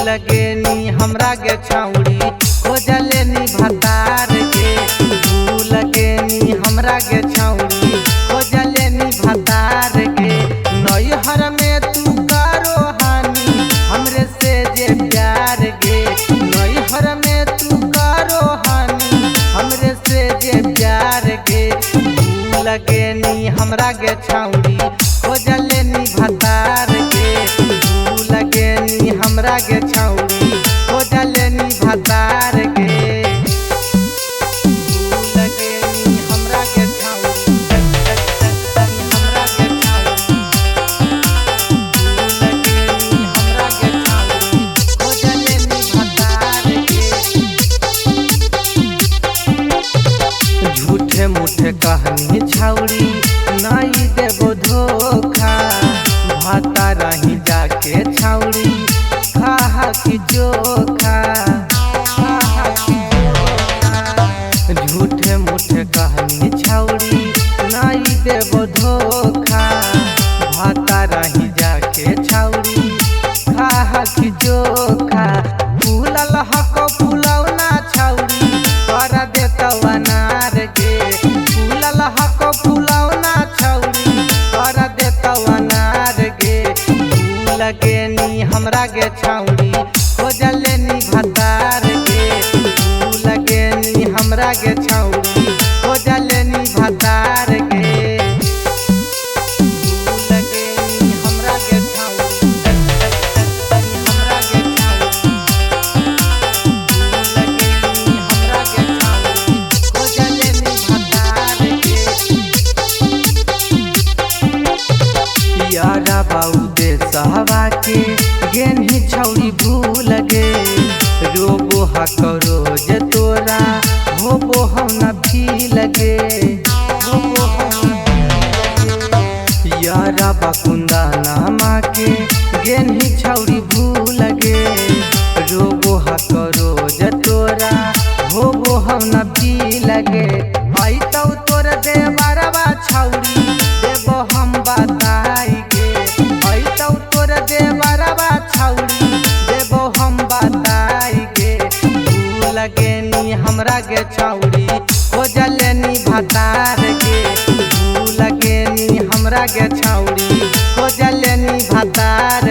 लगेनी हमरा के छौड़ी खोजलेनी भतार के लगेनी हमरा के छौड़ी खोजलेनी भतार के नैहर में तू करो हानि हमरे से जे प्यार गे नैहर में तू करो हानि हमरे से जे प्यार गे लगेनी हमरा के छौड़ी खोजलेनी भतार के लगेनी हमरा के छौड़ी खोजलेनी भतार के लगेनी हमरा के छौड़ी हमरा के छौड़ी लगेनी हमरा के छौड़ी खोजलेनी भतार के झूठे मूठे कहनी छौड़ी नहीं देबो धोखा भाता रही जाके छौड़ी खाहा की चोखा झूठे मूठे कहनी छौड़ी नहीं देबो धोखा भाता रही जाके छौड़ी खाहा की चोखा फूलल हको फुलौना छौड़ी कर देतौ अनार के फूलल हको फुलौना छौड़ी कर देतौ अनार के लगेनी हमरा के छौड़ी खोजलेनी भतार के लगेनी हमरा के छौड़ी खोजलेनी भतार के लगेनी हमरा के छौड़ी हमरा के छौड़ी लगेनी हमरा के छौड़ी खोजलेनी भतार के यारा बाऊ दे सहवा के गेनी छौड़ी भूल गे रोबो हकरो जे तोरा होबो हम न भी लगे होबो हम यारा बकुंदा नामा के गेनी छौड़ी भूल गे रोबो हकरो जे तोरा होबो हम न भी लगे आई तो तोर देवरवा छौड़ी देबो हम बताई के आई तो तोर देवरवा छौड़ी देबो हम बताई के लगेनी हमरा के छौड़ी खोजलेनी भतार के लगेनी हमरा के छौड़ी खोजलेनी भतार